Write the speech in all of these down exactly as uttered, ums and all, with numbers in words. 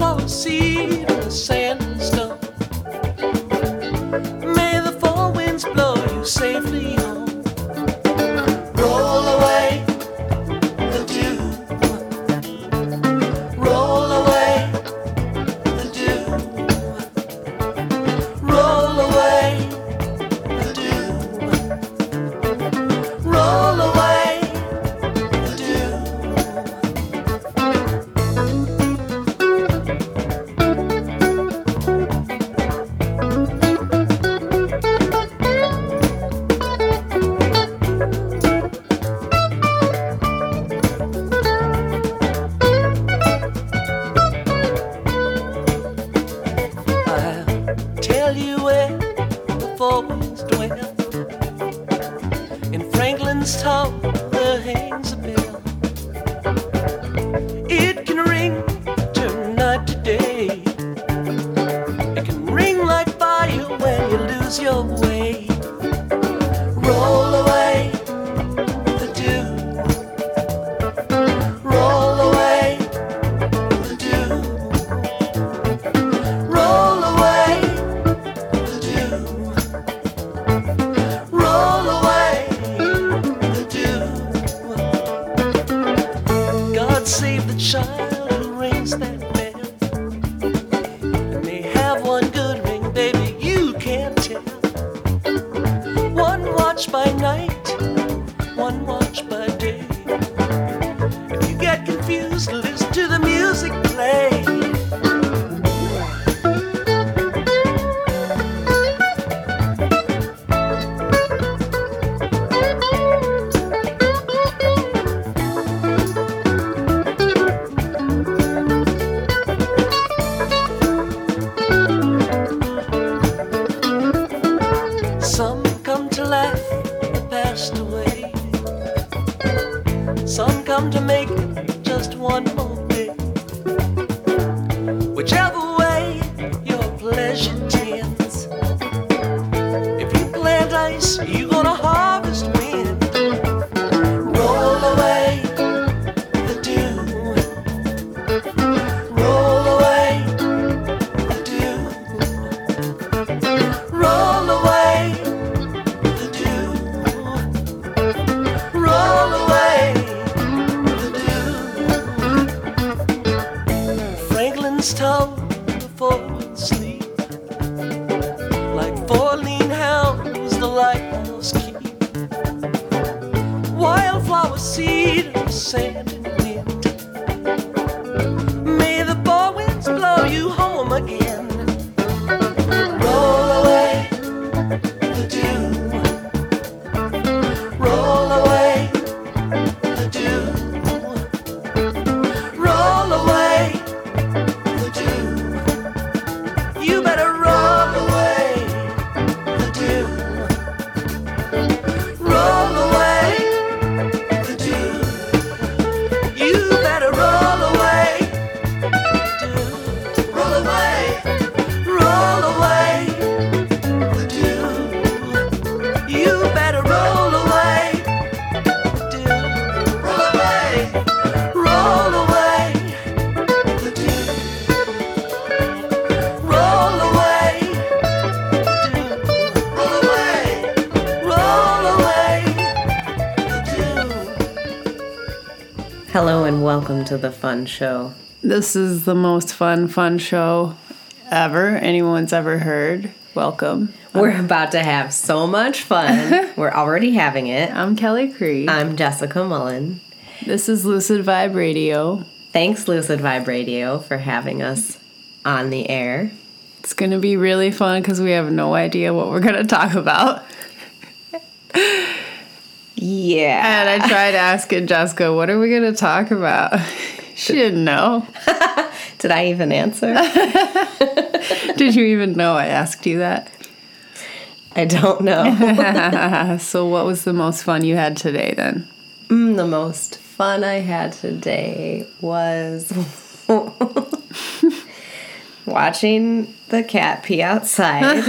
wildflower seed on the sand and stone. May the four winds blow you safely home. Roll away the dew. Roll away the dew. Roll away the dew. Roll away the dew. I'll tell you where the four winds dwell. In Franklin's tower there hangs a bell. It can ring turn night to day. It can ring like fire when you lose your way. Roll away the dew. Roll away the dew. Roll away the dew. Roll away the dew. God save the child who rings that bell. It may have one good ring, baby, you can't tell. One watch by night, one watch by day. If you get confused, listen to the music play. Some come to laugh the past away. Some come to make it just one more day. Whichever way your pleasure tends. If you plant ice, you're gonna harvest wind. Roll away the dew. Roll away the dew. Roll away the dew. Roll away the dew. Franklin's told the four winds sleep. Like four lean hounds the lighthouse keep. Wildflower seed of sand and wind. May the four winds blow you home again. Roll away the dew. Roll away the dew. Roll away the dew. You better roll away the dew. Roll away the dew. You better roll away the dew. Roll away, roll away the dew. You better roll away the dew. Roll away, roll away the dew. Roll away the dew. Roll away, roll away the dew. Hello and welcome to the fun show. This is the most fun, fun show ever anyone's ever heard. Welcome. We're about to have so much fun. We're already having it. I'm Kelly Cree. I'm Jessica Mullen. This is Lucid Vibe Radio. Thanks, Lucid Vibe Radio, for having us on the air. It's going to be really fun because we have no idea what we're going to talk about. Yeah. And I tried asking Jessica, what are we going to talk about? She didn't know. Did I even answer? Did you even know I asked you that? I don't know. So what was the most fun you had today then? Mm, the most fun I had today was watching the cat pee outside.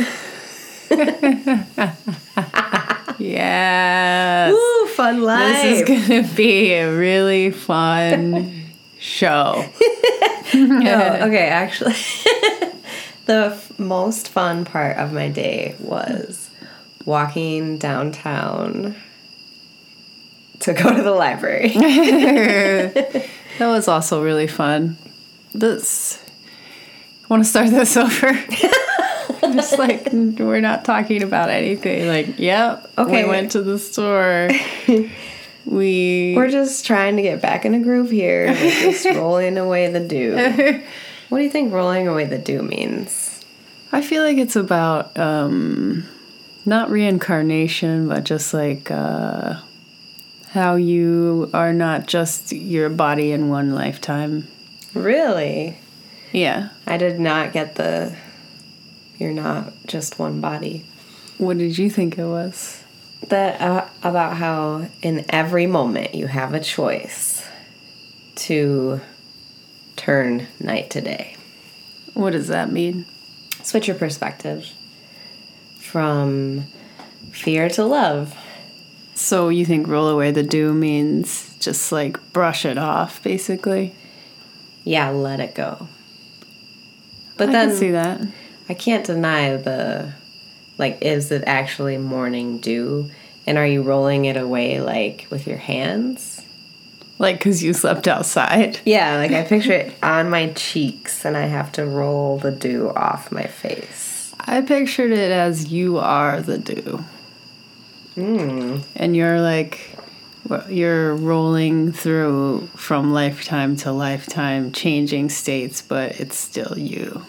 Yes. Woo, fun life. This is going to be a really fun show. No, okay, actually, the f- most fun part of my day was walking downtown to go to the library. That was also really fun. This, want to start this over? Just like, we're not talking about anything. Like, yep, Okay. we went to the store. We... We're just trying to get back in a groove here. We're just rolling away the dew. What do you think rolling away the dew means? I feel like it's about, um, not reincarnation, but just like, uh, how you are not just your body in one lifetime. Really? Yeah. I did not get the you're not just one body. What did you think it was? That uh, about how in every moment you have a choice to turn night to day. What does that mean? Switch your perspective from fear to love. So you think roll away the dew means just like brush it off, basically? Yeah, let it go. But I then can see that. I can't deny the, like, is it actually morning dew? And are you rolling it away, like, with your hands? Like, because you slept outside? Yeah, like, I picture it on my cheeks, and I have to roll the dew off my face. I pictured it as you are the dew. Mm. And you're like, you're rolling through from lifetime to lifetime, changing states, but it's still you.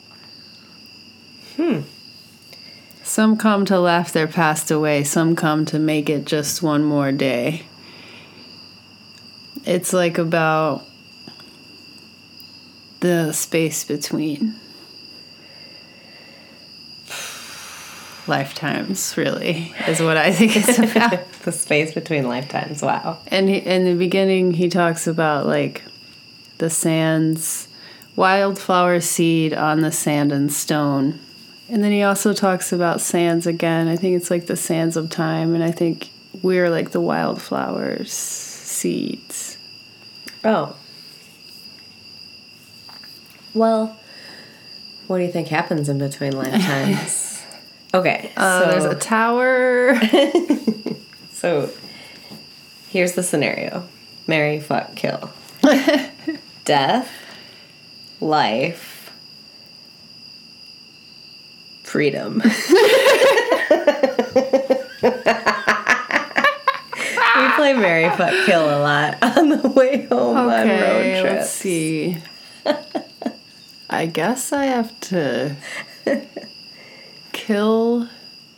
Hmm. Some come to laugh their past away. Some come to make it just one more day. It's like about the space between lifetimes, really, is what I think it's about. The space between lifetimes, wow. And he, in the beginning, he talks about, like, the sands, wildflower seed on the sand and stone. And then he also talks about sands again. I think it's like the sands of time, and I think we're like the wildflowers, seeds. Oh. Well, what do you think happens in between lifetimes? Okay, Uh, so there's a tower. So, here's the scenario. Marry, fuck, kill. Death, life, freedom. We play marry, fuck, kill a lot on the way home on road Okay, trips. let's see. I guess I have to kill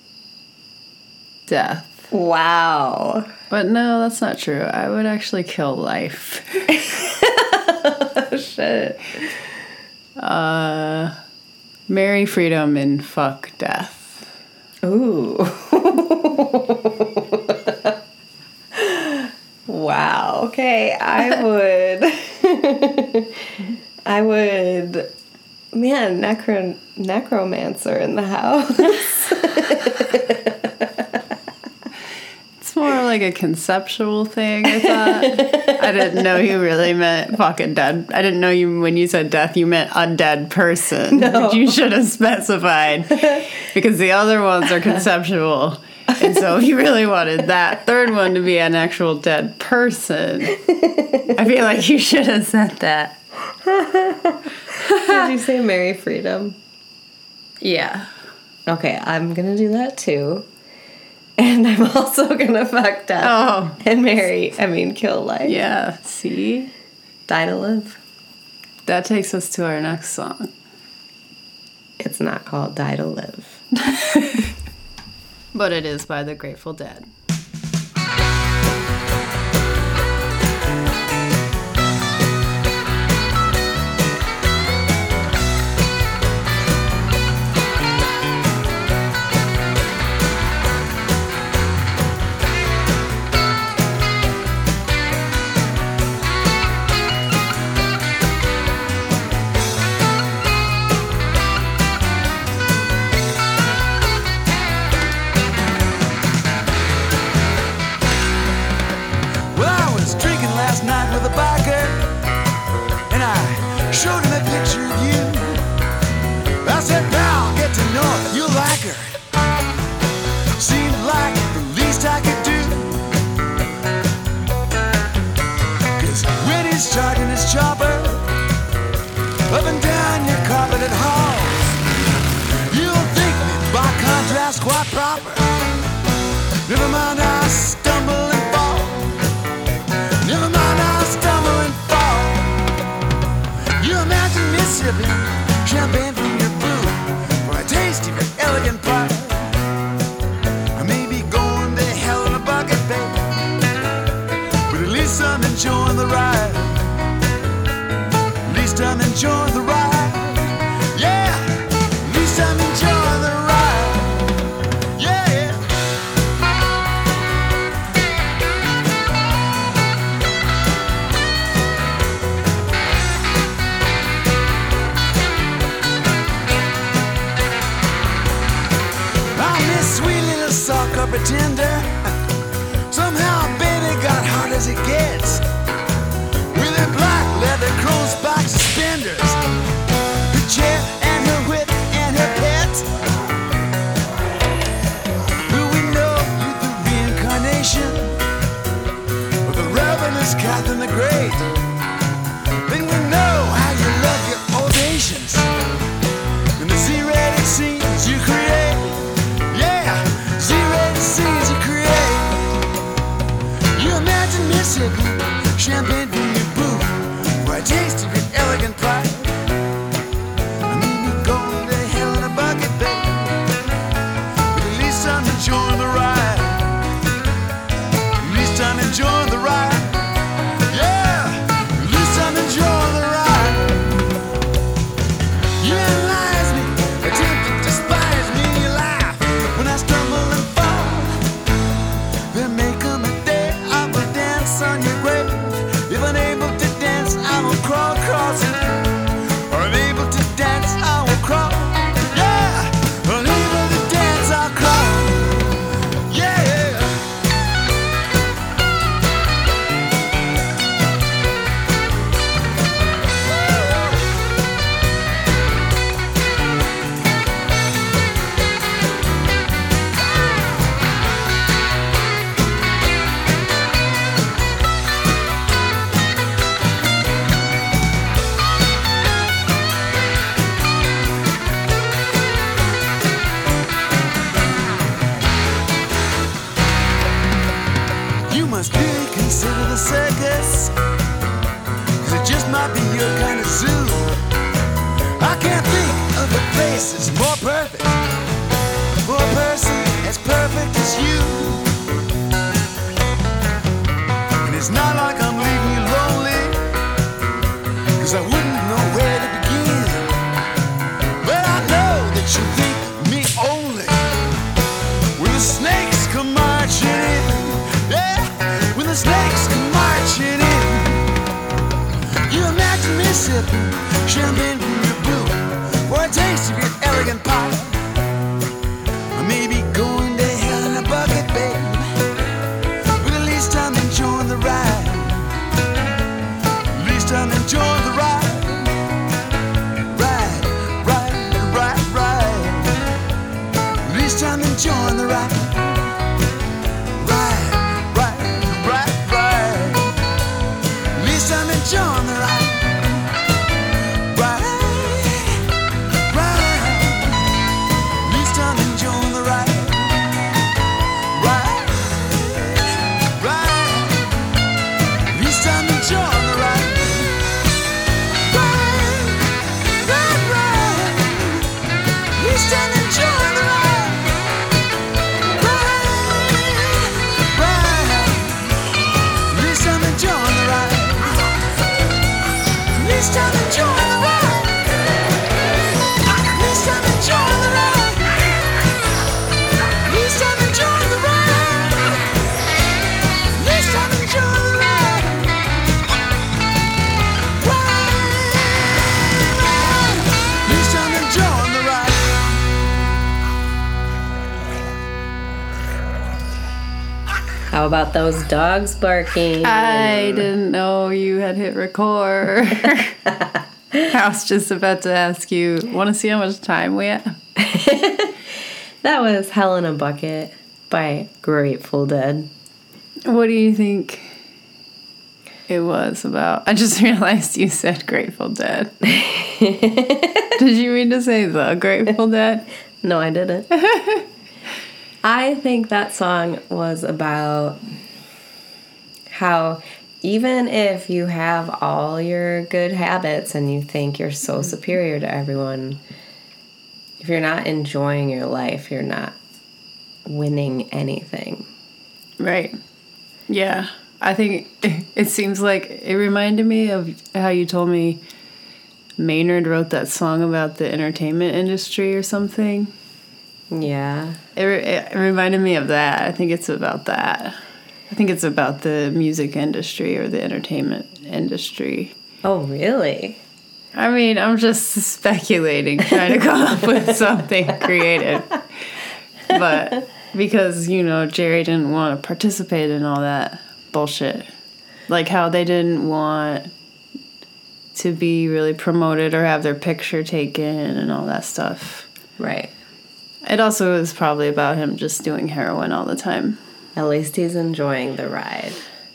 death. Wow. But no, that's not true. I would actually kill life. Oh, shit. Uh, marry freedom and fuck death. Ooh. Wow. Okay, I would. I would. Man, necro necromancer in the house. It's more like a conceptual thing, I thought. I didn't know you really meant fucking dead. I didn't know you, when you said death, you meant undead person. No. You should have specified. Because the other ones are conceptual. And so if you really wanted that third one to be an actual dead person, I feel like you should have said that. Did you say marry freedom? Yeah. Okay, I'm gonna do that too. And I'm also gonna fuck death. Oh. And marry, I mean, kill life. Yeah. See? Die to live. That takes us to our next song. It's not called Die to Live. But it is by the Grateful Dead. crowded halls. You'll think me by contrast quite proper. Never mind, I stumble and fall. Never mind, I stumble and fall. You imagine me sipping champagne from your booth for a taste of your elegant pie. I may be going to hell in a bucket, babe, but at least I'm enjoying the ride. At least I'm enjoying the ride. Yeah, at least I'm enjoying the ride. Yeah, yeah. I'm this sweet little sock or pretender. Somehow, baby, got hard as it gets. With her black leather crow's back suspenders, her chair and her whip and her pet. Will we know you the reincarnation of the ravenous Catherine the Great? Then we know how you love your ovations and the Z-rated scenes you create. Yeah, Z-rated scenes you create. You imagine me sipping champagne from your booth for a taste of your elegant pride. I may be going to hell in a bucket, babe, but at least I'm enjoying the ride. At least I'm enjoying the ride. Yeah, at least I'm enjoying the ride. You analyze me, attempt to despise me, you laugh when I stumble and fall. There may come a day I will dance on your grave. If unable to dance, I will crawl across it. Or unable to dance, I will crawl. Yeah, unable to dance, I'll crawl. Yeah. You must really consider the circus, 'cause it just might be your kind of zoo. I can't think of a place that's more perfect for a person as perfect as you. And it's not like I'm leaving you lonely, 'cause I wouldn't know where to begin. But I know that you think of me only when the snakes come marching in. Yeah, when the snakes come marching in. You imagine me sipping champagne from your booth for a taste of your elegant pie. I may be going to hell in a bucket, babe, but at least I'm enjoying the ride. At least I'm enjoying the ride. Ride, ride, ride, ride. At least I'm enjoying the ride. Ride, ride, ride, ride. At least I'm enjoying the ride. Ride, ride. At least I'm enjoying the ride. Ride, ride. At least I'm enjoying the ride. Ride, ride, ride. At least I'm enjoying the ride. Ride, ride. At least I'm enjoying the ride. At least I'm enjoying the ride. At least I'm enjoying the ride. At least I'm enjoying the ride. At least I'm enjoying the ride. Ride, at least I'm enjoying the ride. How about those dogs barking? I didn't know you had hit record. I was just about to ask you, want to see how much time we have? That was Hell in a Bucket by Grateful Dead. What do you think It was about... I just realized you said Grateful Dead. Did you mean to say the Grateful Dead? No, I didn't. I think that song was about how even if you have all your good habits and you think you're so superior to everyone, if you're not enjoying your life, you're not winning anything. Right. Yeah. I think it, it seems like it reminded me of how you told me Maynard wrote that song about the entertainment industry or something. Yeah. It, it reminded me of that. I think it's about that. I think it's about the music industry or the entertainment industry. Oh, really? I mean, I'm just speculating, trying to come up with something creative. But because, you know, Jerry didn't want to participate in all that bullshit. Like how they didn't want to be really promoted or have their picture taken and all that stuff. Right. It also is probably about him just doing heroin all the time. At least he's enjoying the ride.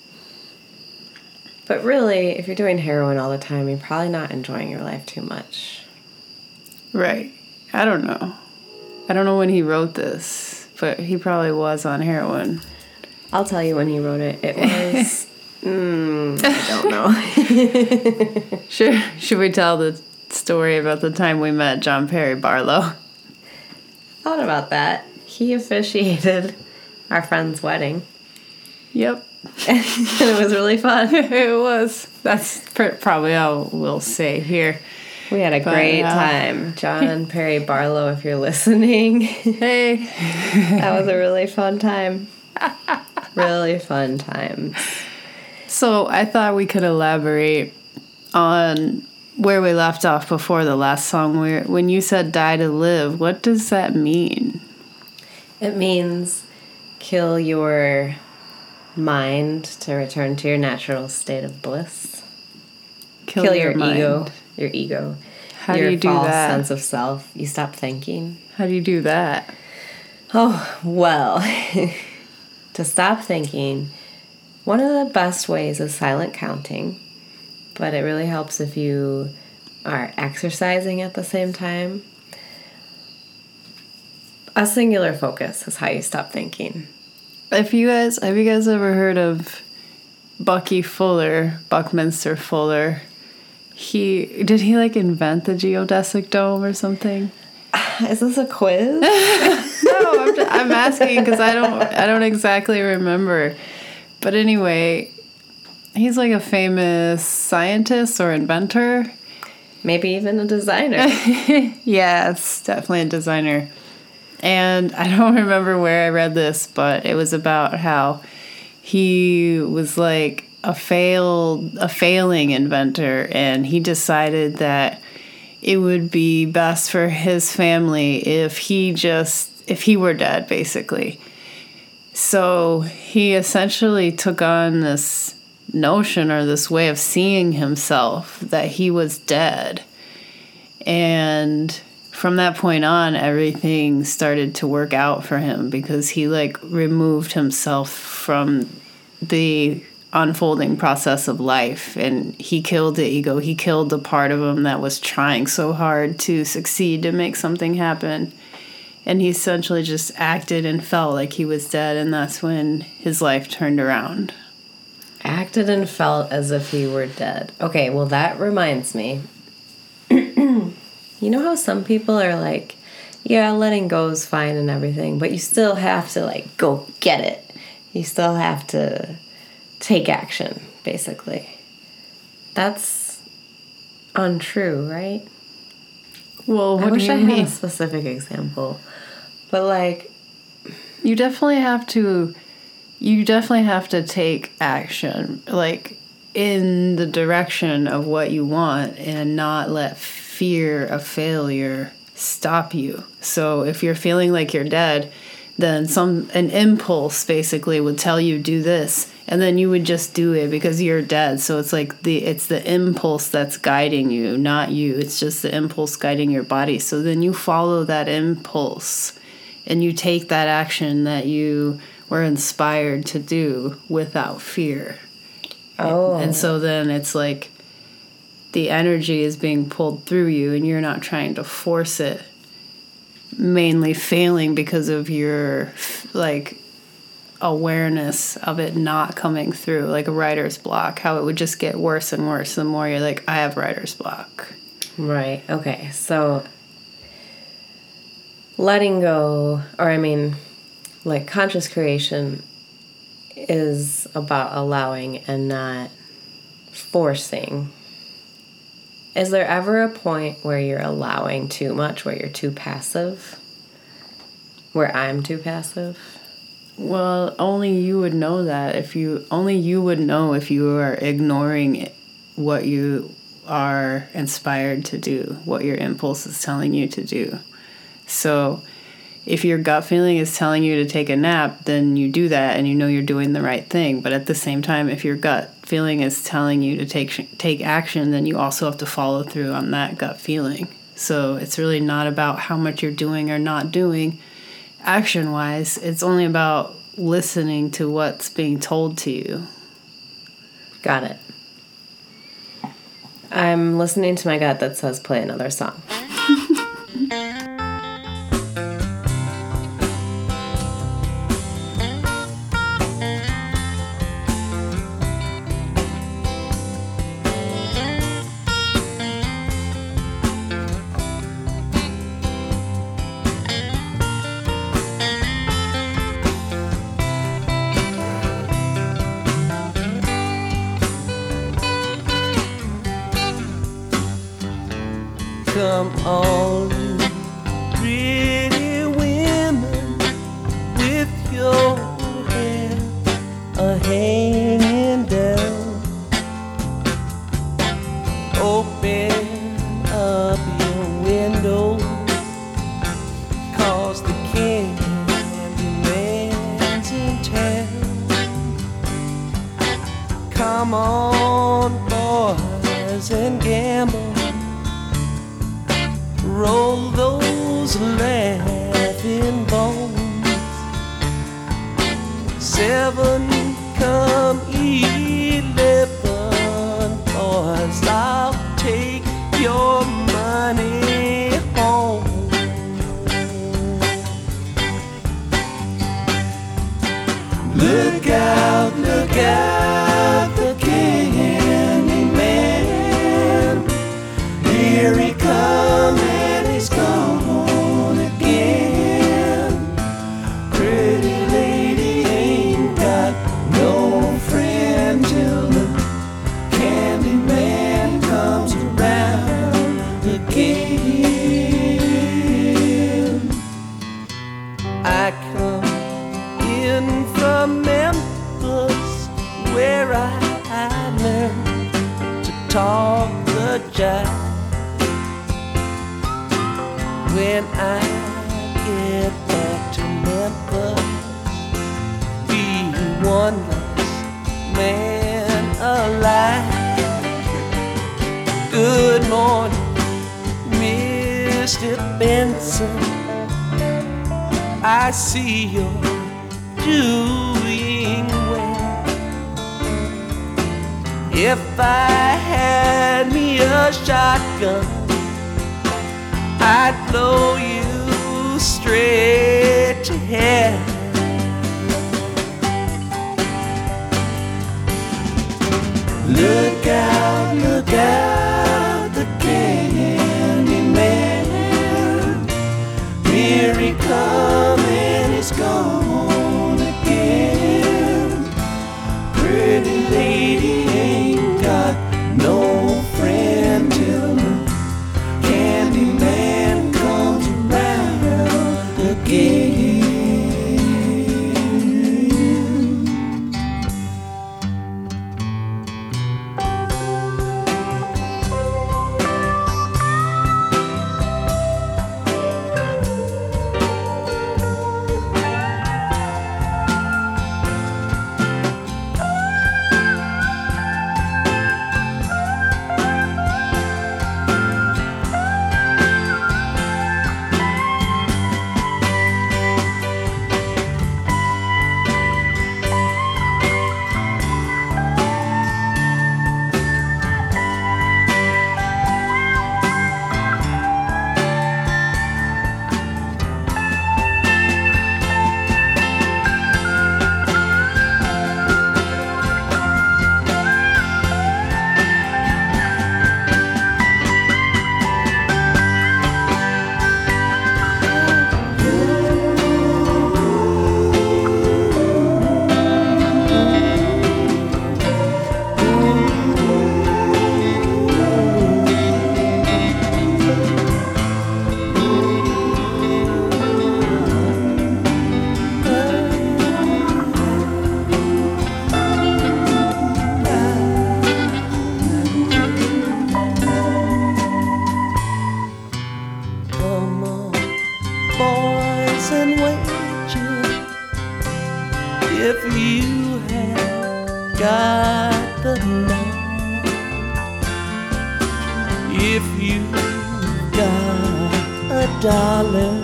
But really, if you're doing heroin all the time, you're probably not enjoying your life too much. Right. I don't know. I don't know when he wrote this, but he probably was on heroin. I'll tell you when he wrote it. It was... mm, I don't know. should, should we tell the story about the time we met John Perry Barlow? Thought about that. He officiated our friend's wedding. Yep. And it was really fun. It was. That's pr- probably all we'll say here. We had a But, great uh, time. John Perry Barlow, if you're listening. Hey. That was a really fun time. Really fun time. So I thought we could elaborate on where we left off before the last song. Where when you said "die to live," what does that mean? It means kill your mind to return to your natural state of bliss. Kill, Kill your, mind. ego. Your ego. How your do you do false that? sense of self. You stop thinking. How do you do that? Oh, well, to stop thinking, one of the best ways is silent counting, but it really helps if you are exercising at the same time. A singular focus is how you stop thinking. If you guys, have you guys ever heard of Bucky Fuller, Buckminster Fuller? He, did he like invent the geodesic dome or something? Is this a quiz? No, I'm, just, I'm asking because I don't, I don't exactly remember. But anyway, he's like a famous scientist or inventor. Maybe even a designer. Yeah, it's definitely a designer. And I don't remember where I read this, but it was about how he was like a failed, a failing inventor, and he decided that it would be best for his family if he just, if he were dead, basically. So he essentially took on this notion or this way of seeing himself that he was dead. And from that point on, everything started to work out for him because he like removed himself from the unfolding process of life, and he killed the ego. He killed the part of him that was trying so hard to succeed to make something happen. And he essentially just acted and felt like he was dead, and that's when his life turned around. Acted and felt as if he were dead. Okay, well, that reminds me. You know how some people are like, yeah, letting go is fine and everything, but you still have to, like, go get it. You still have to take action, basically. That's untrue, right? Well, what I wish do you I mean? had a specific example. But, like, You definitely have to, you definitely have to take action, like, in the direction of what you want and not let fear of failure stop you. So if you're feeling like you're dead, then some an impulse basically would tell you do this, and then you would just do it because you're dead. So it's like the it's the impulse that's guiding you, not you. It's just the impulse guiding your body. So then you follow that impulse and you take that action that you were inspired to do without fear. Oh. And so then it's like the energy is being pulled through you and you're not trying to force it, mainly failing because of your like awareness of it not coming through, like a writer's block, how it would just get worse and worse the more you're like, I have writer's block. Right. Okay. So letting go, or I mean, like conscious creation is about allowing and not forcing. Is there ever a point where you're allowing too much, where you're too passive? Where I'm too passive? Well, only you would know that if you, only you would know if you are ignoring what you are inspired to do, what your impulse is telling you to do. So if your gut feeling is telling you to take a nap, then you do that and you know you're doing the right thing. But at the same time, if your gut feeling is telling you to take take action, then you also have to follow through on that gut feeling. So it's really not about how much you're doing or not doing action-wise. It's only about listening to what's being told to you. Got it. I'm listening to my gut that says play another song. Come on, you pretty women, with your hair a hanging down. Open up your window, 'cause the Candyman's in town. Come on, boys, and gamble. Roll those laughing bones. Seven come eleven, boys, I'll take your money home. Look out, look out, the Candyman. Here he comes. He's gone again. Pretty lady ain't got no friend till the Candyman comes around again. I come in from Memphis, where I learned to talk the jive. When I get back to Memphis, be one less man alive. Good morning, Mister Benson. I see you're doing well. If I had me a shotgun, I'd blow you straight to hell. Look out, look out, the Candyman. Here he comes and he's gone again. Pretty lady ain't got no friend till the Candyman comes around again. bills and wages. If you have got the money, if you got a dollar,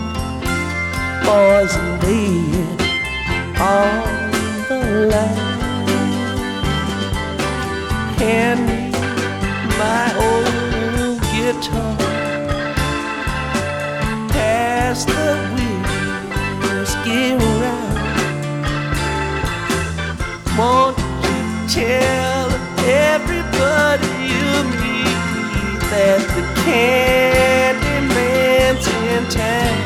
boys, lay it on the line. Hand me my old guitar, pass the whiskey round. Won't you tell everybody you meet that the candy man's in town?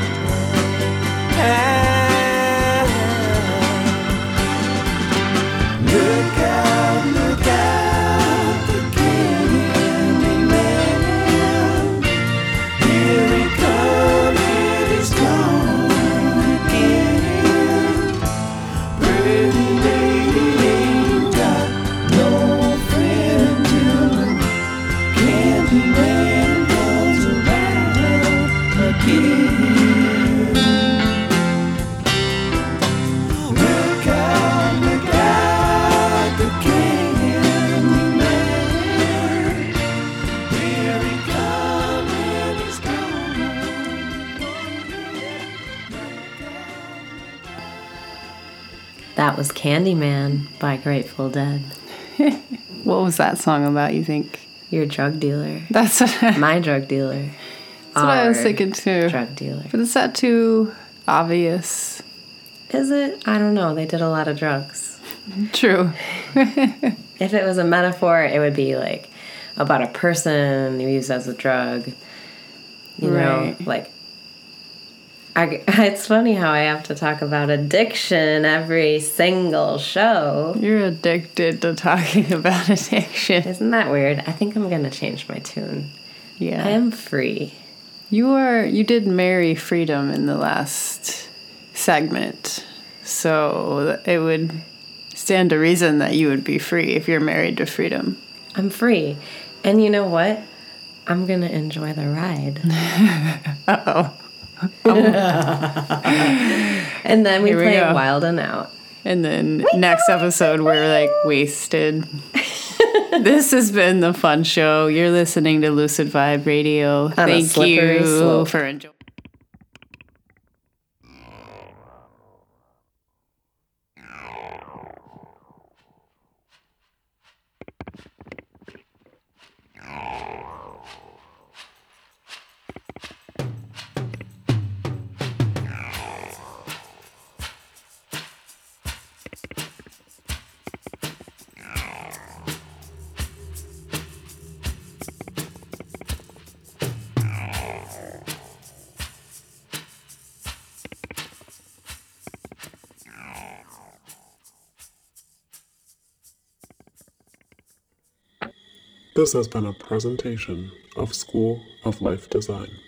Look out, look out, the candy man. Here he comes, and he's gone again. Pretty lady ain't got no friend till candy man comes around again. Look out, look out, the candy man. Here he comes, and he's That was Candyman by Grateful Dead. What was that song about, you think? Your drug dealer. That's what, that's My drug dealer. what I was Our thinking too. Drug dealer. But is that too obvious? Is it? I don't know. They did a lot of drugs. True. If it was a metaphor, it would be like about a person used as a drug. You Right. know, like I, it's funny how I have to talk about addiction every single show. You're addicted to talking about addiction. Isn't that weird? I think I'm gonna change my tune. Yeah. I am free. You are. You did marry freedom in the last segment, so it would stand to reason that you would be free if you're married to freedom. I'm free. And you know what? I'm gonna enjoy the ride. Uh-oh. And then we Here we play go. Wild and Out. And then next episode, we're like wasted. This has been the fun show. You're listening to Lucid Vibe Radio. a Thank slippery you slope. for enjoying. This has been a presentation of School of Life Design.